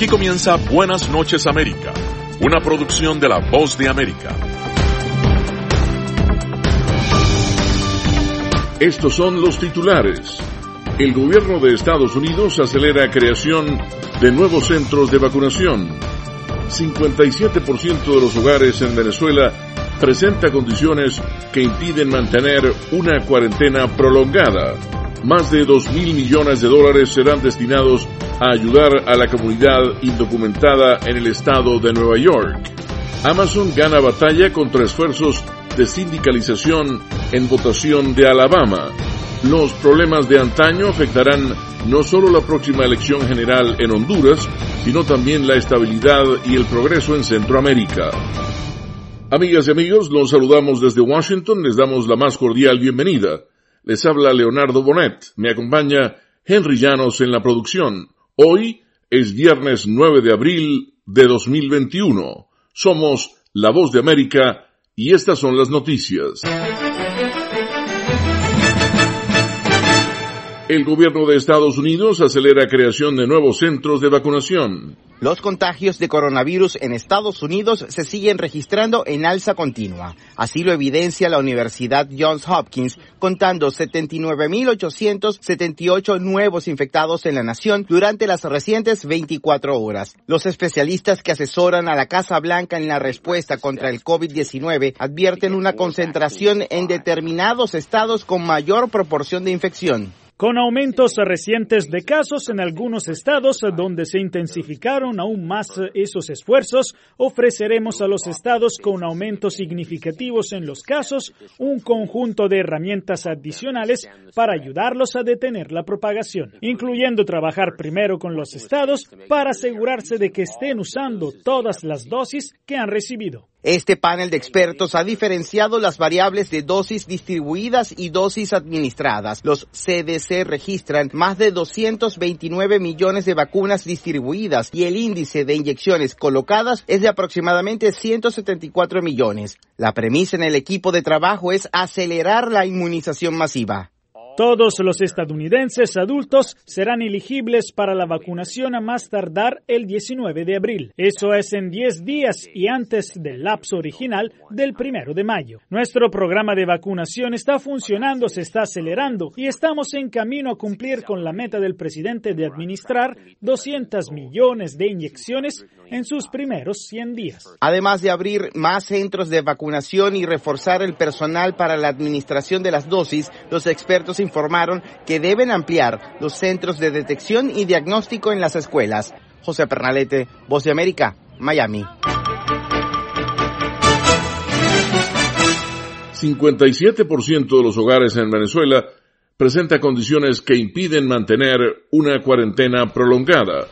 Aquí comienza Buenas noches América, una producción de La Voz de América. Estos son los titulares. El gobierno de Estados Unidos acelera creación de nuevos centros de vacunación. 57% de los hogares en Venezuela presenta condiciones que impiden mantener una cuarentena prolongada. Más de $2.000 millones serán destinados a ayudar a la comunidad indocumentada en el estado de Nueva York. Amazon gana batalla contra esfuerzos de sindicalización en votación de Alabama. Los problemas de antaño afectarán no solo la próxima elección general en Honduras, sino también la estabilidad y el progreso en Centroamérica. Amigas y amigos, los saludamos desde Washington, les damos la más cordial bienvenida. Les habla Leonardo Bonet, me acompaña Henry Llanos en la producción. Hoy es viernes 9 de abril de 2021. Somos La Voz de América y estas son las noticias. El gobierno de Estados Unidos acelera creación de nuevos centros de vacunación. Los contagios de coronavirus en Estados Unidos se siguen registrando en alza continua. Así lo evidencia la Universidad Johns Hopkins, contando 79.878 nuevos infectados en la nación durante las recientes 24 horas. Los especialistas que asesoran a la Casa Blanca en la respuesta contra el COVID-19 advierten una concentración en determinados estados con mayor proporción de infección. Con aumentos recientes de casos en algunos estados donde se intensificaron aún más esos esfuerzos, ofreceremos a los estados con aumentos significativos en los casos un conjunto de herramientas adicionales para ayudarlos a detener la propagación, incluyendo trabajar primero con los estados para asegurarse de que estén usando todas las dosis que han recibido. Este panel de expertos ha diferenciado las variables de dosis distribuidas y dosis administradas. Los CDC registran más de 229 millones de vacunas distribuidas y el índice de inyecciones colocadas es de aproximadamente 174 millones. La premisa en el equipo de trabajo es acelerar la inmunización masiva. Todos los estadounidenses adultos serán elegibles para la vacunación a más tardar el 19 de abril. Eso es en 10 días y antes del lapso original del 1 de mayo. Nuestro programa de vacunación está funcionando, se está acelerando y estamos en camino a cumplir con la meta del presidente de administrar 200 millones de inyecciones en sus primeros 100 días. Además de abrir más centros de vacunación y reforzar el personal para la administración de las dosis, los expertos informaron que deben ampliar los centros de detección y diagnóstico en las escuelas. José Pernalete, Voz de América, Miami. 57% de los hogares en Venezuela presenta condiciones que impiden mantener una cuarentena prolongada.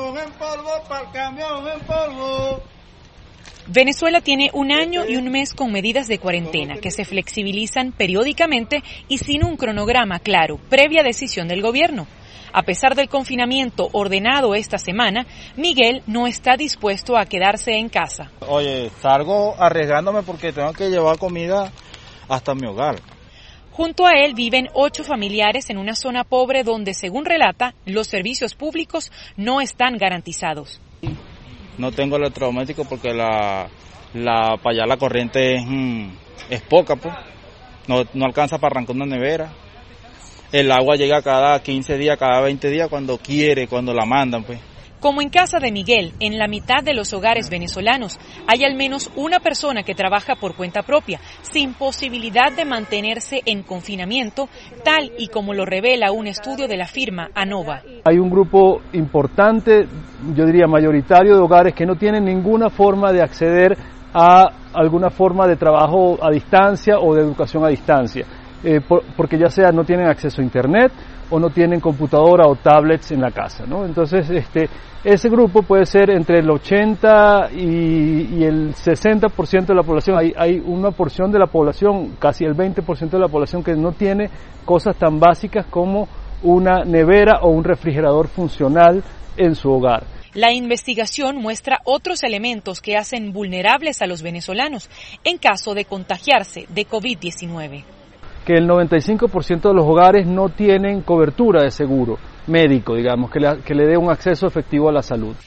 Venezuela tiene 1 año y 1 mes con medidas de cuarentena que se flexibilizan periódicamente y sin un cronograma claro, previa decisión del gobierno. A pesar del confinamiento ordenado esta semana, Miguel no está dispuesto a quedarse en casa. Oye, salgo arriesgándome porque tengo que llevar comida hasta mi hogar. Junto a él viven 8 familiares en una zona pobre donde, según relata, los servicios públicos no están garantizados. No tengo electrodoméstico porque para allá la corriente es poca, pues. No alcanza para arrancar una nevera. El agua llega cada 15 días, cada 20 días cuando la mandan, pues. Como en casa de Miguel, en la mitad de los hogares venezolanos, hay al menos una persona que trabaja por cuenta propia, sin posibilidad de mantenerse en confinamiento, tal y como lo revela un estudio de la firma ANOVA. Hay un grupo importante, yo diría mayoritario, de hogares que no tienen ninguna forma de acceder a alguna forma de trabajo a distancia o de educación a distancia, porque ya sea no tienen acceso a internet o no tienen computadora o tablets en la casa, ¿no? Entonces, ese grupo puede ser entre el 80 y el 60% de la población. Hay una porción de la población, casi el 20% de la población, que no tiene cosas tan básicas como una nevera o un refrigerador funcional en su hogar. La investigación muestra otros elementos que hacen vulnerables a los venezolanos en caso de contagiarse de COVID-19. Que el 95% de los hogares no tienen cobertura de seguro médico, digamos, que le dé un acceso efectivo a la salud.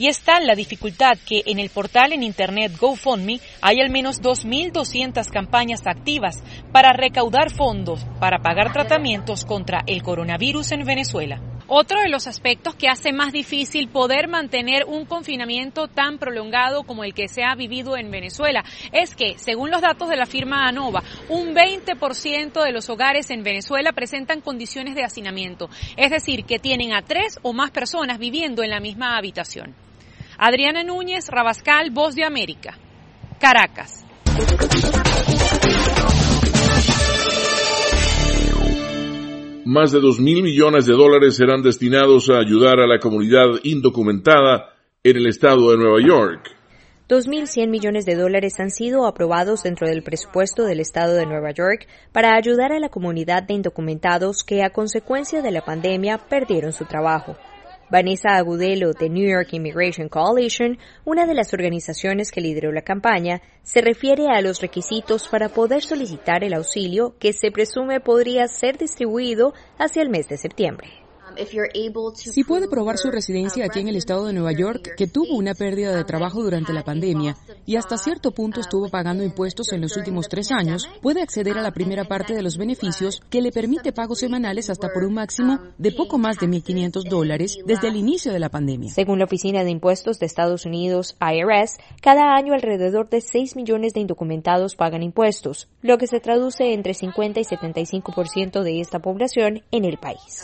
Y es tal la dificultad que en el portal en internet GoFundMe hay al menos 2.200 campañas activas para recaudar fondos para pagar tratamientos contra el coronavirus en Venezuela. Otro de los aspectos que hace más difícil poder mantener un confinamiento tan prolongado como el que se ha vivido en Venezuela es que, según los datos de la firma ANOVA, un 20% de los hogares en Venezuela presentan condiciones de hacinamiento, es decir, que tienen a 3 o más personas viviendo en la misma habitación. Adriana Núñez, Rabascal, Voz de América, Caracas. Más de 2.000 millones de dólares serán destinados a ayudar a la comunidad indocumentada en el estado de Nueva York. 2.100 millones de dólares han sido aprobados dentro del presupuesto del estado de Nueva York para ayudar a la comunidad de indocumentados que a consecuencia de la pandemia perdieron su trabajo. Vanessa Agudelo, de New York Immigration Coalition, una de las organizaciones que lideró la campaña, se refiere a los requisitos para poder solicitar el auxilio que se presume podría ser distribuido hacia el mes de septiembre. Si puede probar su residencia aquí en el estado de Nueva York, que tuvo una pérdida de trabajo durante la pandemia y hasta cierto punto estuvo pagando impuestos en los últimos 3 años, puede acceder a la primera parte de los beneficios que le permite pagos semanales hasta por un máximo de poco más de $1,500 desde el inicio de la pandemia. Según la Oficina de Impuestos de Estados Unidos, IRS, cada año alrededor de 6 millones de indocumentados pagan impuestos, lo que se traduce entre 50 y 75% de esta población en el país.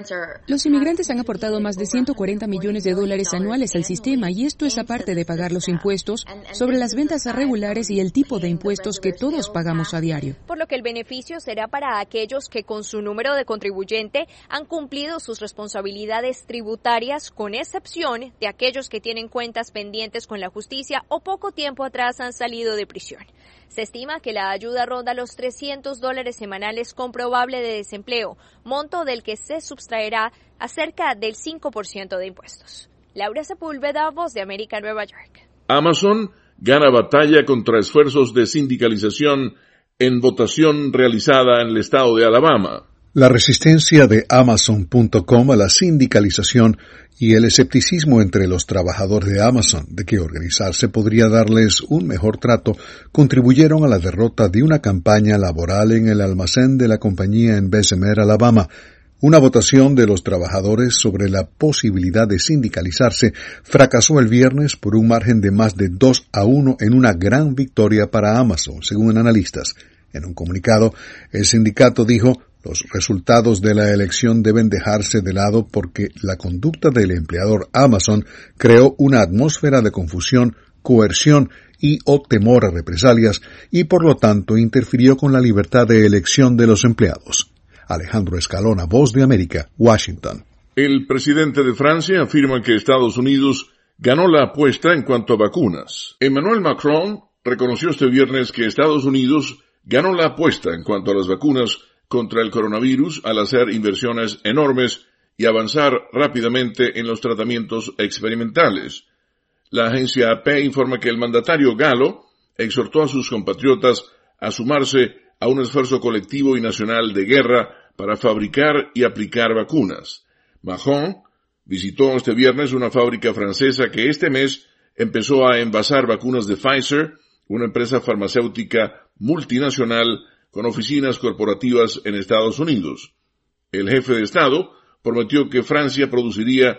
Los inmigrantes han aportado más de $140 millones anuales al sistema y esto es aparte de pagar los impuestos sobre las ventas regulares y el tipo de impuestos que todos pagamos a diario. Por lo que el beneficio será para aquellos que con su número de contribuyente han cumplido sus responsabilidades tributarias, con excepción de aquellos que tienen cuentas pendientes con la justicia o poco tiempo atrás han salido de prisión. Se estima que la ayuda ronda los $300 semanales con probable de desempleo, monto del que se subtraerá a cerca del 5% de impuestos. Laura Sepúlveda, Voz de América, Nueva York. Amazon gana batalla contra esfuerzos de sindicalización en votación realizada en el estado de Alabama. La resistencia de Amazon.com a la sindicalización y el escepticismo entre los trabajadores de Amazon de que organizarse podría darles un mejor trato contribuyeron a la derrota de una campaña laboral en el almacén de la compañía en Bessemer, Alabama. Una votación de los trabajadores sobre la posibilidad de sindicalizarse fracasó el viernes por un margen de más de 2-1 en una gran victoria para Amazon, según analistas. En un comunicado, el sindicato dijo: los resultados de la elección deben dejarse de lado porque la conducta del empleador Amazon creó una atmósfera de confusión, coerción y o temor a represalias y por lo tanto interfirió con la libertad de elección de los empleados. Alejandro Escalona, Voz de América, Washington. El presidente de Francia afirma que Estados Unidos ganó la apuesta en cuanto a vacunas. Emmanuel Macron reconoció este viernes que Estados Unidos ganó la apuesta en cuanto a las vacunas contra el coronavirus al hacer inversiones enormes y avanzar rápidamente en los tratamientos experimentales. La agencia AP informa que el mandatario galo exhortó a sus compatriotas a sumarse a un esfuerzo colectivo y nacional de guerra para fabricar y aplicar vacunas. Macron visitó este viernes una fábrica francesa que este mes empezó a envasar vacunas de Pfizer, una empresa farmacéutica multinacional con oficinas corporativas en Estados Unidos. El jefe de Estado prometió que Francia produciría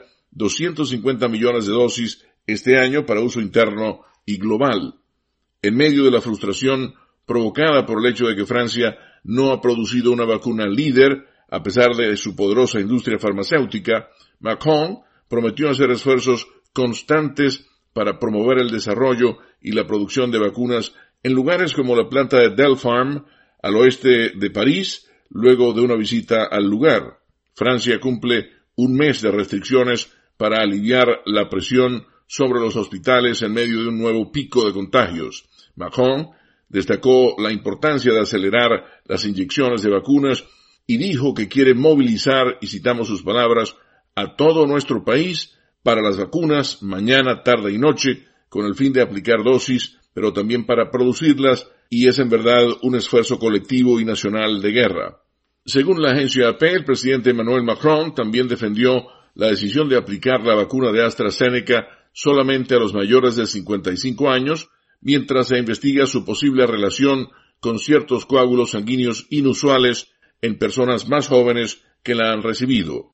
250 millones de dosis este año para uso interno y global. En medio de la frustración provocada por el hecho de que Francia no ha producido una vacuna líder, a pesar de su poderosa industria farmacéutica, Macron prometió hacer esfuerzos constantes para promover el desarrollo y la producción de vacunas en lugares como la planta de Delpharm, al oeste de París, luego de una visita al lugar. Francia cumple un mes de restricciones para aliviar la presión sobre los hospitales en medio de un nuevo pico de contagios. Macron destacó la importancia de acelerar las inyecciones de vacunas y dijo que quiere movilizar, y citamos sus palabras, a todo nuestro país para las vacunas mañana, tarde y noche, con el fin de aplicar dosis, pero también para producirlas, y es en verdad un esfuerzo colectivo y nacional de guerra. Según la agencia AP, el presidente Emmanuel Macron también defendió la decisión de aplicar la vacuna de AstraZeneca solamente a los mayores de 55 años, mientras se investiga su posible relación con ciertos coágulos sanguíneos inusuales en personas más jóvenes que la han recibido.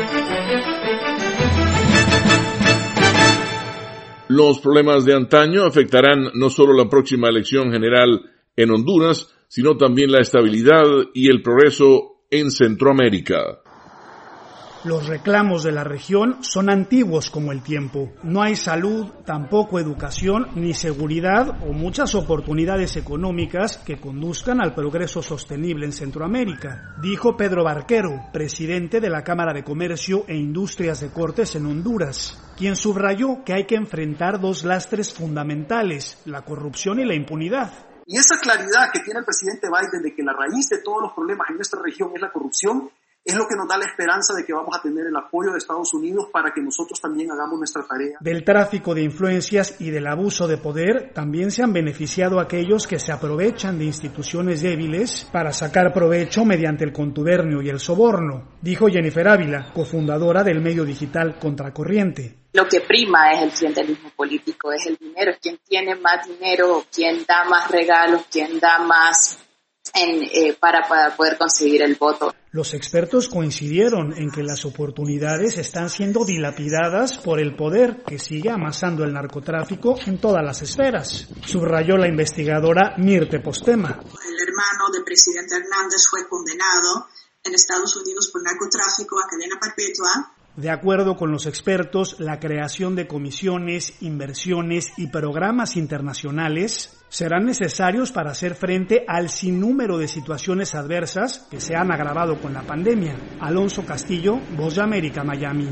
Los problemas de antaño afectarán no solo la próxima elección general en Honduras, sino también la estabilidad y el progreso en Centroamérica. Los reclamos de la región son antiguos como el tiempo. No hay salud, tampoco educación, ni seguridad o muchas oportunidades económicas que conduzcan al progreso sostenible en Centroamérica, dijo Pedro Barquero, presidente de la Cámara de Comercio e Industrias de Cortes en Honduras, quien subrayó que hay que enfrentar dos lastres fundamentales, la corrupción y la impunidad. Y esa claridad que tiene el presidente Biden de que la raíz de todos los problemas en nuestra región es la corrupción, es lo que nos da la esperanza de que vamos a tener el apoyo de Estados Unidos para que nosotros también hagamos nuestra tarea. Del tráfico de influencias y del abuso de poder también se han beneficiado aquellos que se aprovechan de instituciones débiles para sacar provecho mediante el contubernio y el soborno, dijo Jennifer Ávila, cofundadora del medio digital Contracorriente. Lo que prima es el clientelismo político, es el dinero, es quien tiene más dinero, quien da más regalos, quien da más para poder conseguir el voto. Los expertos coincidieron en que las oportunidades están siendo dilapidadas por el poder que sigue amasando el narcotráfico en todas las esferas, subrayó la investigadora Mirte Postema. El hermano del presidente Hernández fue condenado en Estados Unidos por narcotráfico a cadena perpetua. De acuerdo con los expertos, la creación de comisiones, inversiones y programas internacionales serán necesarios para hacer frente al sinnúmero de situaciones adversas que se han agravado con la pandemia. Alonso Castillo, Voz de América, Miami.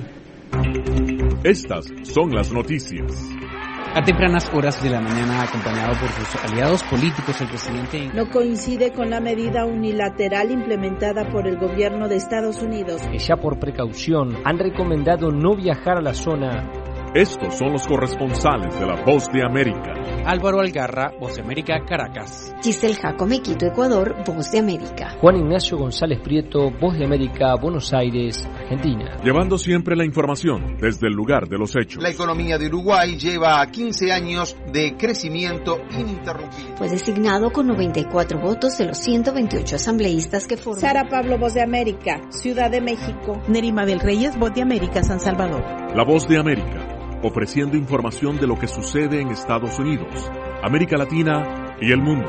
Estas son las noticias. A tempranas horas de la mañana, acompañado por sus aliados políticos, el presidente no coincide con la medida unilateral implementada por el gobierno de Estados Unidos. Ya por precaución han recomendado no viajar a la zona. Estos son los corresponsales de La Voz de América. Álvaro Algarra, Voz de América, Caracas. Giselle Jacome, Quito, Ecuador, Voz de América. Juan Ignacio González Prieto, Voz de América, Buenos Aires, Argentina. Llevando siempre la información desde el lugar de los hechos. La economía de Uruguay lleva 15 años de crecimiento ininterrumpido. Fue designado con 94 votos de los 128 asambleístas que forman. Sara Pablo, Voz de América, Ciudad de México. Nerima del Reyes, Voz de América, San Salvador. La Voz de América, ofreciendo información de lo que sucede en Estados Unidos, América Latina y el mundo.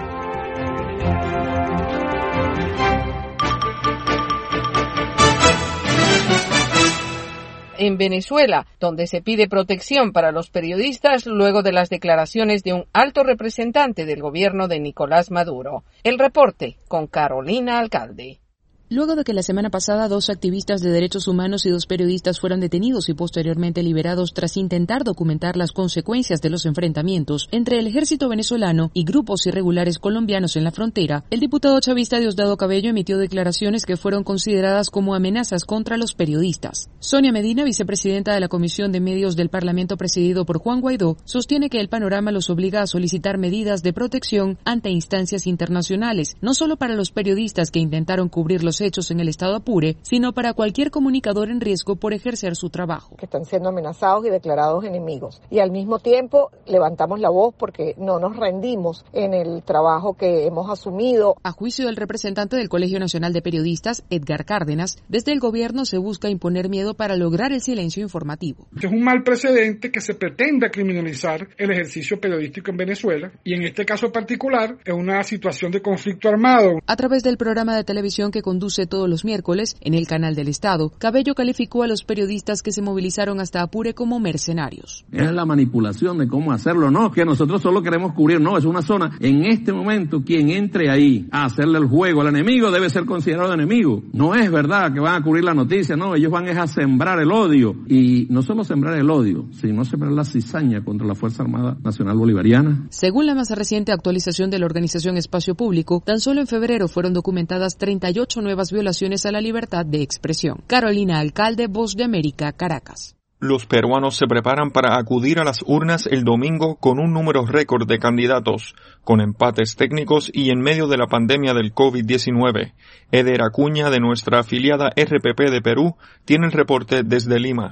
En Venezuela, donde se pide protección para los periodistas luego de las declaraciones de un alto representante del gobierno de Nicolás Maduro. El reporte con Carolina Alcalde. Luego de que la semana pasada 2 activistas de derechos humanos y 2 periodistas fueran detenidos y posteriormente liberados tras intentar documentar las consecuencias de los enfrentamientos entre el ejército venezolano y grupos irregulares colombianos en la frontera, el diputado chavista Diosdado Cabello emitió declaraciones que fueron consideradas como amenazas contra los periodistas. Sonia Medina, vicepresidenta de la Comisión de Medios del Parlamento presidido por Juan Guaidó, sostiene que el panorama los obliga a solicitar medidas de protección ante instancias internacionales, no solo para los periodistas que intentaron cubrir los hechos en el estado Apure, sino para cualquier comunicador en riesgo por ejercer su trabajo. Que están siendo amenazados y declarados enemigos. Y al mismo tiempo levantamos la voz porque no nos rendimos en el trabajo que hemos asumido. A juicio del representante del Colegio Nacional de Periodistas, Edgar Cárdenas, desde el gobierno se busca imponer miedo para lograr el silencio informativo. Es un mal precedente que se pretenda criminalizar el ejercicio periodístico en Venezuela y en este caso particular es una situación de conflicto armado. A través del programa de televisión que conduce todos los miércoles en el canal del Estado, Cabello calificó a los periodistas que se movilizaron hasta Apure como mercenarios. Es la manipulación de cómo hacerlo, no, que nosotros solo queremos cubrir, no, es una zona. En este momento, quien entre ahí a hacerle el juego al enemigo debe ser considerado enemigo. No es verdad que van a cubrir la noticia, no, ellos van a sembrar el odio. Y no solo sembrar el odio, sino sembrar la cizaña contra la Fuerza Armada Nacional Bolivariana. Según la más reciente actualización de la organización Espacio Público, tan solo en febrero fueron documentadas 38 nuevas violaciones a la libertad de expresión. Carolina Alcalde, Voz de América, Caracas. Los peruanos se preparan para acudir a las urnas el domingo con un número récord de candidatos, con empates técnicos y en medio de la pandemia del COVID-19. Eder Acuña, de nuestra afiliada RPP de Perú, tiene el reporte desde Lima.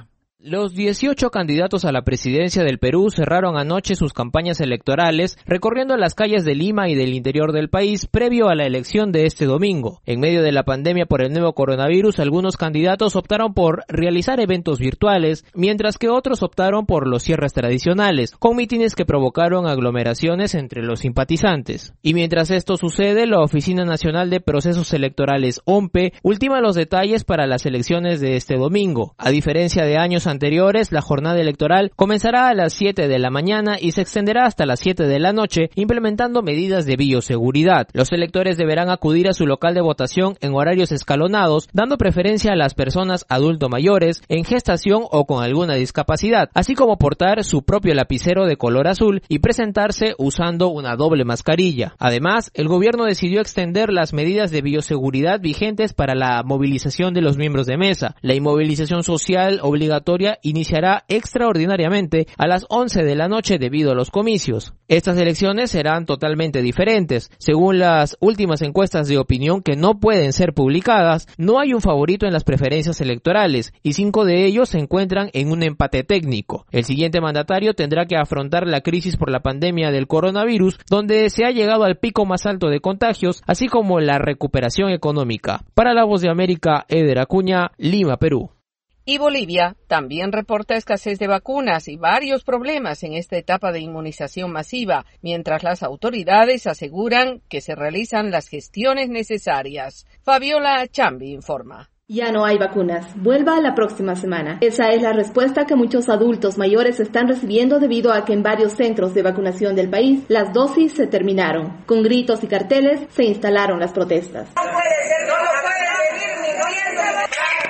Los 18 candidatos a la presidencia del Perú cerraron anoche sus campañas electorales recorriendo las calles de Lima y del interior del país previo a la elección de este domingo. En medio de la pandemia por el nuevo coronavirus, algunos candidatos optaron por realizar eventos virtuales, mientras que otros optaron por los cierres tradicionales, con mítines que provocaron aglomeraciones entre los simpatizantes. Y mientras esto sucede, la Oficina Nacional de Procesos Electorales, OMPE, ultima los detalles para las elecciones de este domingo. A diferencia de años anteriores, la jornada electoral comenzará a las 7 de la mañana y se extenderá hasta las 7 de la noche, implementando medidas de bioseguridad. Los electores deberán acudir a su local de votación en horarios escalonados, dando preferencia a las personas adulto mayores, en gestación o con alguna discapacidad, así como portar su propio lapicero de color azul y presentarse usando una doble mascarilla. Además, el gobierno decidió extender las medidas de bioseguridad vigentes para la movilización de los miembros de mesa. La inmovilización social obligatoria iniciará extraordinariamente a las 11 de la noche debido a los comicios. Estas elecciones serán totalmente diferentes. Según las últimas encuestas de opinión que no pueden ser publicadas, no hay un favorito en las preferencias electorales y 5 de ellos se encuentran en un empate técnico. El siguiente mandatario tendrá que afrontar la crisis por la pandemia del coronavirus, donde se ha llegado al pico más alto de contagios, así como la recuperación económica. Para La Voz de América, Eder Acuña, Lima, Perú. Y Bolivia también reporta escasez de vacunas y varios problemas en esta etapa de inmunización masiva, mientras las autoridades aseguran que se realizan las gestiones necesarias. Fabiola Chambi informa. Ya no hay vacunas. Vuelva la próxima semana. Esa es la respuesta que muchos adultos mayores están recibiendo debido a que en varios centros de vacunación del país las dosis se terminaron. Con gritos y carteles se instalaron las protestas. No puede ser, no puede seguir mintiendo.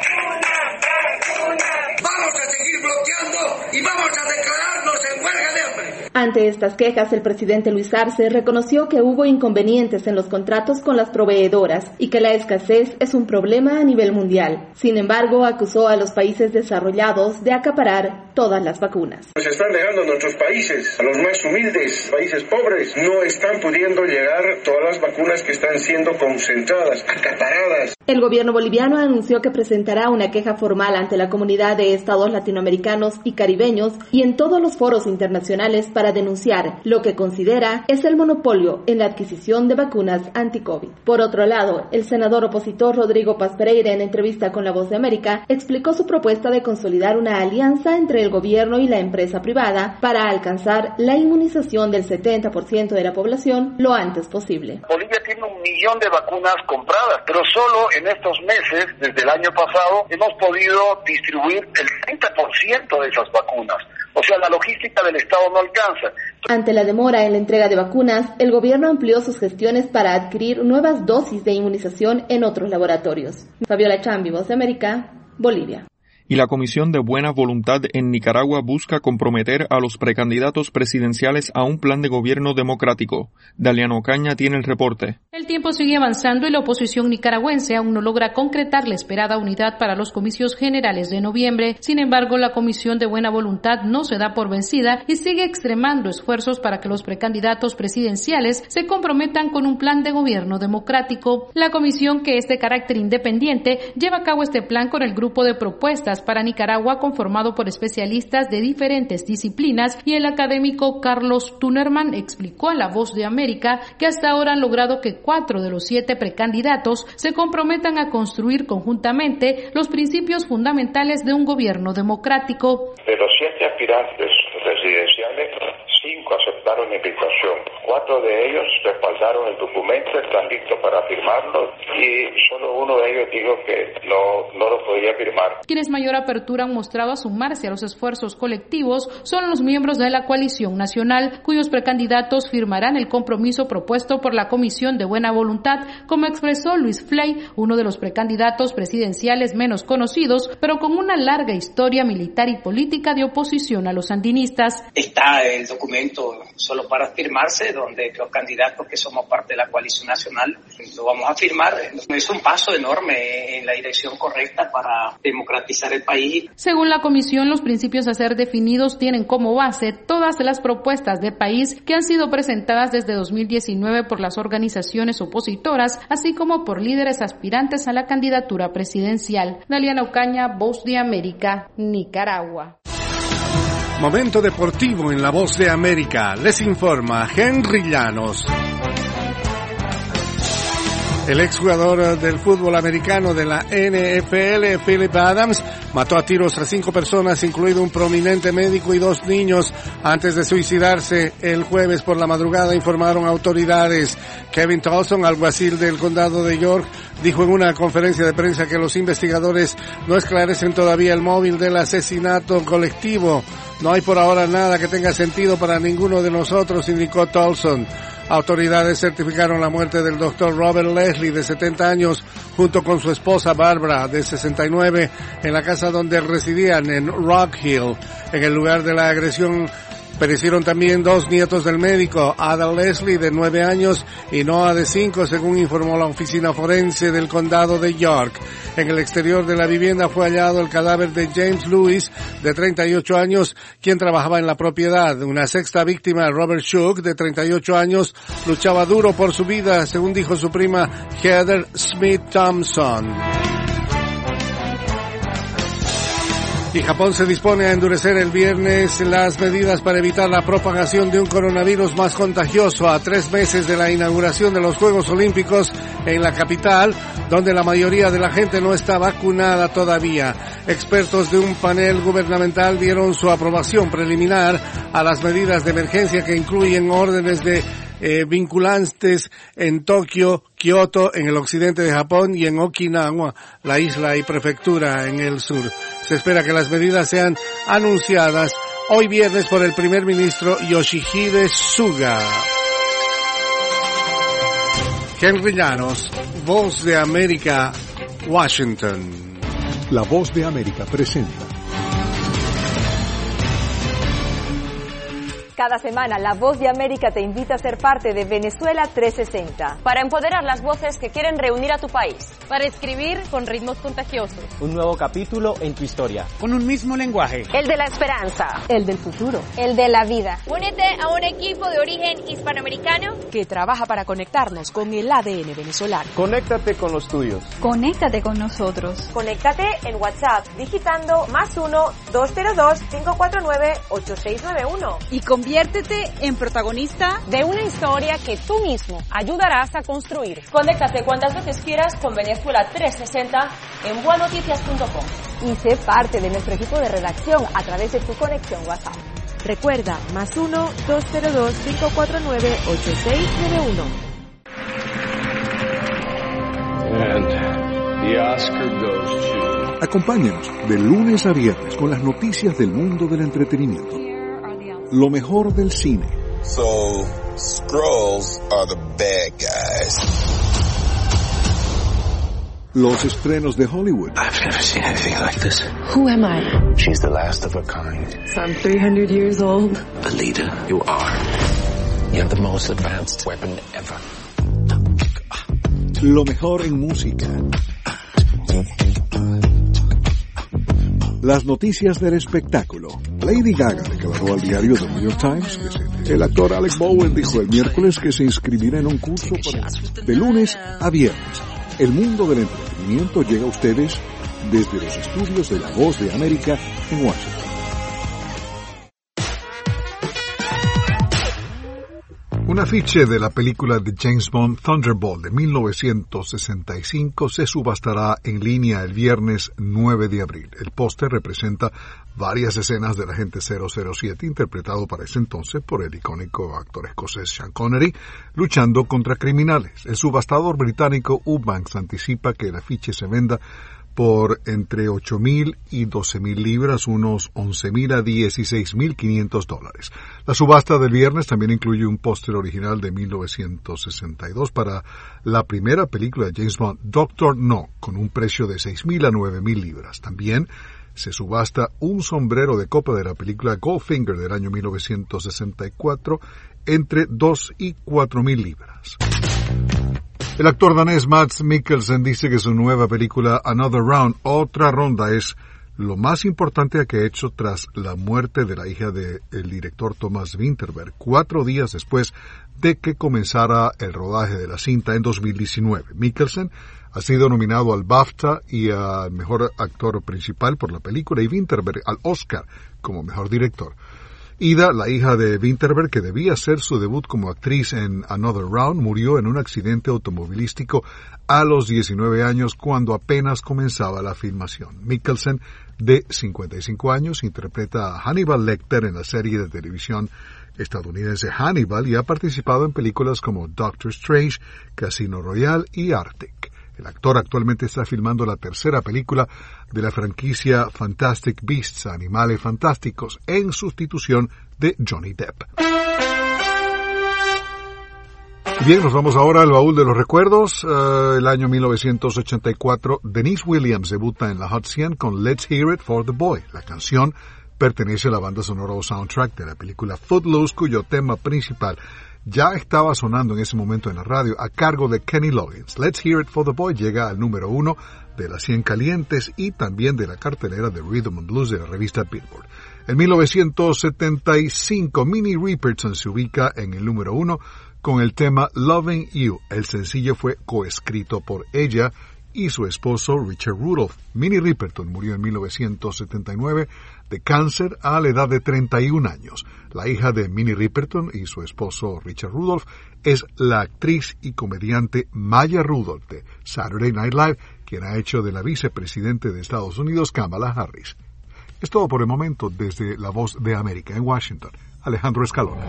Vamos a seguir bloqueando y vamos a declararnos en huelga de hambre. Ante estas quejas, el presidente Luis Arce reconoció que hubo inconvenientes en los contratos con las proveedoras y que la escasez es un problema a nivel mundial. Sin embargo, acusó a los países desarrollados de acaparar todas las vacunas. Nos están dejando nuestros países, a los más humildes, países pobres, no están pudiendo llegar todas las vacunas que están siendo concentradas, acaparadas. El gobierno boliviano anunció que presentará una queja formal ante la comunidad de estados latinoamericanos y caribeños y en todos los foros internacionales para denunciar lo que considera es el monopolio en la adquisición de vacunas anti-COVID. Por otro lado, el senador opositor Rodrigo Paz Pereira, en entrevista con La Voz de América, explicó su propuesta de consolidar una alianza entre el gobierno y la empresa privada para alcanzar la inmunización del 70% de la población lo antes posible. Bolivia tiene 1 millón de vacunas compradas, pero solo en estos meses, desde el año pasado, hemos podido distribuir el 30% de esas vacunas. O sea, la logística del Estado no alcanza. Ante la demora en la entrega de vacunas, el gobierno amplió sus gestiones para adquirir nuevas dosis de inmunización en otros laboratorios. Fabiola Chambi, Voz de América, Bolivia. Y la Comisión de Buena Voluntad en Nicaragua busca comprometer a los precandidatos presidenciales a un plan de gobierno democrático. Daliano Caña tiene el reporte. El tiempo sigue avanzando y la oposición nicaragüense aún no logra concretar la esperada unidad para los comicios generales de noviembre. Sin embargo, la Comisión de Buena Voluntad no se da por vencida y sigue extremando esfuerzos para que los precandidatos presidenciales se comprometan con un plan de gobierno democrático. La comisión, que es de carácter independiente, lleva a cabo este plan con el grupo de propuestas para Nicaragua conformado por especialistas de diferentes disciplinas y el académico Carlos Tunerman explicó a La Voz de América que hasta ahora han logrado que 4 de los 7 precandidatos se comprometan a construir conjuntamente los principios fundamentales de un gobierno democrático. De los 7 aspirantes presidenciales, 5 aceptaron la invitación, 4 de ellos respaldaron el documento, están listos para firmarlo y solo uno de ellos dijo que no lo podía firmar. Quienes mayor apertura han mostrado a sumarse a los esfuerzos colectivos son los miembros de la coalición nacional, cuyos precandidatos firmarán el compromiso propuesto por la Comisión de Buena Voluntad, como expresó Luis Fley, uno de los precandidatos presidenciales menos conocidos, pero con una larga historia militar y política de oposición a los sandinistas. Está el documento solo para firmarse, donde los candidatos que somos parte de la coalición nacional lo vamos a firmar. Es un paso enorme en la dirección correcta para democratizar el país. Según la comisión, los principios a ser definidos tienen como base todas las propuestas de país que han sido presentadas desde 2019 por las organizaciones opositoras, así como por líderes aspirantes a la candidatura presidencial. Daliana Ocaña, Voz de América, Nicaragua. Momento deportivo en La Voz de América. Les informa Henry Llanos. El exjugador del fútbol americano de la NFL, Philip Adams, mató a tiros a 5 personas, incluido un prominente médico y 2 niños, antes de suicidarse el jueves por la madrugada, informaron autoridades. Kevin Tolson, alguacil del condado de York, dijo en una conferencia de prensa que los investigadores no esclarecen todavía el móvil del asesinato colectivo. No hay por ahora nada que tenga sentido para ninguno de nosotros, indicó Tolson. Autoridades certificaron la muerte del doctor Robert Leslie, de 70 años, junto con su esposa Barbara, de 69, en la casa donde residían en Rock Hill. En el lugar de la agresión perecieron también 2 nietos del médico, Ada Leslie, de 9 años, y Noah, de 5, según informó la oficina forense del condado de York. En el exterior de la vivienda fue hallado el cadáver de James Lewis, de 38 años, quien trabajaba en la propiedad. Una sexta víctima, Robert Shook, de 38 años, luchaba duro por su vida, según dijo su prima Heather Smith Thompson. Y Japón se dispone a endurecer el viernes las medidas para evitar la propagación de un coronavirus más contagioso a 3 meses de la inauguración de los Juegos Olímpicos en la capital, donde la mayoría de la gente no está vacunada todavía. Expertos de un panel gubernamental dieron su aprobación preliminar a las medidas de emergencia que incluyen órdenes de vinculantes en Tokio, Kioto, en el occidente de Japón, y en Okinawa, la isla y prefectura en el sur. Se espera que las medidas sean anunciadas hoy viernes por el primer ministro Yoshihide Suga. Henry Llanos, Voz de América, Washington. La Voz de América presenta. Cada semana, La Voz de América te invita a ser parte de Venezuela 360. Para empoderar las voces que quieren reunir a tu país. Para escribir con ritmos contagiosos. Un nuevo capítulo en tu historia. Con un mismo lenguaje. El de la esperanza. El del futuro. El de la vida. Únete a un equipo de origen hispanoamericano que trabaja para conectarnos con el ADN venezolano. Conéctate con los tuyos. Conéctate con nosotros. Conéctate en WhatsApp digitando +1-202-549-8691. Y conviértete en protagonista de una historia que tú mismo ayudarás a construir. Conéctate cuantas veces quieras con Venezuela 360 en buenoticias.com. Y sé parte de nuestro equipo de redacción a través de tu conexión WhatsApp. Recuerda, +1-202-549-8691. And the Oscar goes to... Acompáñanos de lunes a viernes con las noticias del mundo del entretenimiento. Lo mejor del cine. So, Skrulls are the bad guys. Los estrenos de Hollywood. I've never seen anything like this. Who am I? She's the last of her kind. So I'm 300 years old. The leader you are. You're the most advanced weapon ever. Lo mejor en música. Las noticias del espectáculo. Lady Gaga declaró al diario The New York Times que el actor Alec Bowen dijo el miércoles que se inscribirá en un curso de lunes a viernes. El mundo del entretenimiento llega a ustedes desde los estudios de La Voz de América en Washington. Un afiche de la película de James Bond Thunderbolt de 1965 se subastará en línea el viernes 9 de abril. El póster representa varias escenas del agente 007, interpretado para ese entonces por el icónico actor escocés Sean Connery, luchando contra criminales. El subastador británico Ubanks anticipa que el afiche se venda por entre 8,000 y 12,000 libras, unos 11,000 a 16,500 dólares. La subasta del viernes también incluye un póster original de 1962 para la primera película de James Bond, Doctor No, con un precio de 6,000 a 9,000 libras. También se subasta un sombrero de copa de la película Goldfinger del año 1964 entre 2 y 4.000 libras. El actor danés Mads Mikkelsen dice que su nueva película Another Round, Otra Ronda, es lo más importante que ha hecho tras la muerte de la hija del director Thomas Vinterberg, 4 días después de que comenzara el rodaje de la cinta en 2019. Mikkelsen ha sido nominado al BAFTA y al mejor actor principal por la película, y Vinterberg al Oscar como mejor director. Ida, la hija de Vinterberg, que debía hacer su debut como actriz en Another Round, murió en un accidente automovilístico a los 19 años cuando apenas comenzaba la filmación. Mikkelsen, de 55 años, interpreta a Hannibal Lecter en la serie de televisión estadounidense Hannibal y ha participado en películas como Doctor Strange, Casino Royale y Arctic. El actor actualmente está filmando la tercera película de la franquicia Fantastic Beasts, Animales Fantásticos, en sustitución de Johnny Depp. Bien, nos vamos ahora al baúl de los recuerdos. El año 1984, Denise Williams debuta en la Hot 100 con Let's Hear It for the Boy. La canción pertenece a la banda sonora o soundtrack de la película Footloose, cuyo tema principal ya estaba sonando en ese momento en la radio a cargo de Kenny Loggins. Let's Hear It for the Boy llega al número 1 de las 100 calientes y también de la cartelera de Rhythm and Blues de la revista Billboard. En 1975, Minnie Riperton se ubica en el número 1 con el tema Loving You. El sencillo fue coescrito por ella y su esposo Richard Rudolph. Minnie Riperton murió en 1979 de cáncer a la edad de 31 años. La hija de Minnie Riperton y su esposo Richard Rudolph es la actriz y comediante Maya Rudolph de Saturday Night Live, quien ha hecho de la vicepresidente de Estados Unidos Kamala Harris. Es todo por el momento desde La Voz de América en Washington. Alejandro Escalona.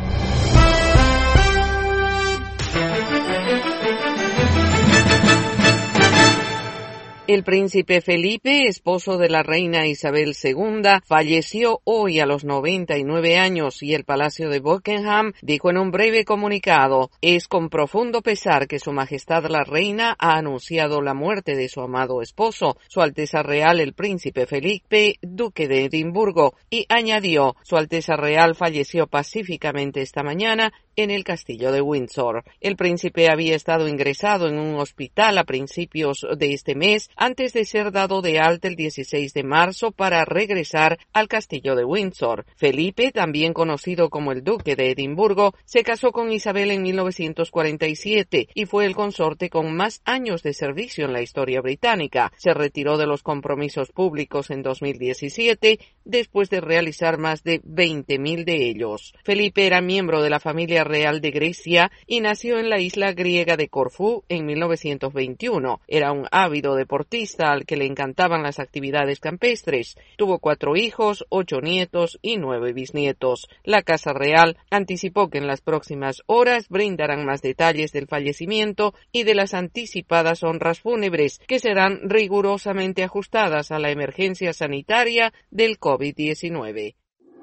El príncipe Felipe, esposo de la reina Isabel II, falleció hoy a los 99 años y el Palacio de Buckingham dijo en un breve comunicado: es con profundo pesar que Su Majestad la Reina ha anunciado la muerte de su amado esposo, Su Alteza Real el Príncipe Felipe, Duque de Edimburgo, y añadió: Su Alteza Real falleció pacíficamente esta mañana en el castillo de Windsor. El príncipe había estado ingresado en un hospital a principios de este mes antes de ser dado de alta el 16 de marzo para regresar al castillo de Windsor. Felipe, también conocido como el Duque de Edimburgo, se casó con Isabel en 1947 y fue el consorte con más años de servicio en la historia británica. Se retiró de los compromisos públicos en 2017 después de realizar más de 20.000 de ellos. Felipe era miembro de la familia real de Grecia y nació en la isla griega de Corfú en 1921. Era un ávido deportista al que le encantaban las actividades campestres. Tuvo 4 hijos, 8 nietos y 9 bisnietos. La Casa Real anticipó que en las próximas horas brindarán más detalles del fallecimiento y de las anticipadas honras fúnebres, que serán rigurosamente ajustadas a la emergencia sanitaria del COVID-19.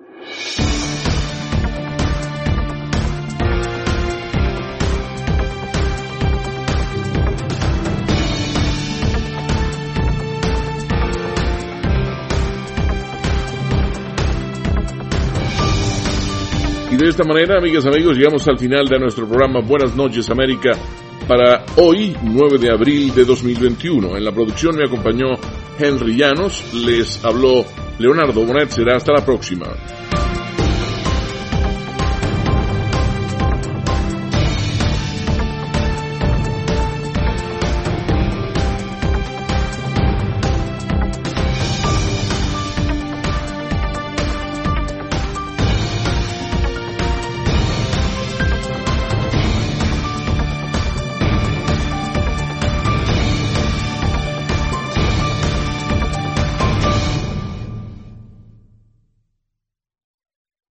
Y de esta manera, amigas y amigos, llegamos al final de nuestro programa Buenas Noches América para hoy, 9 de abril de 2021. En la producción me acompañó Henry Llanos, les habló Leonardo Bonet. Será hasta la próxima.